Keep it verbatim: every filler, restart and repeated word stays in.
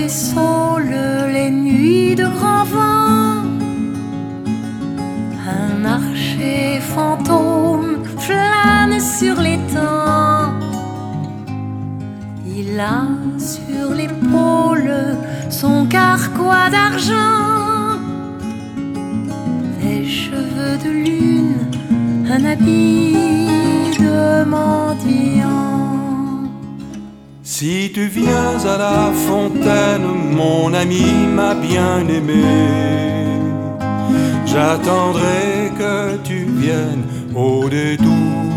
les saules, les nuits de grand vent. Un archer fantôme flâne sur l'étang. Il a sur l'épaule son carquois d'argent, des cheveux de lune, un habit de mendiant. Si tu viens à la fontaine, mon ami, ma bien-aimée, j'attendrai que tu viennes au détour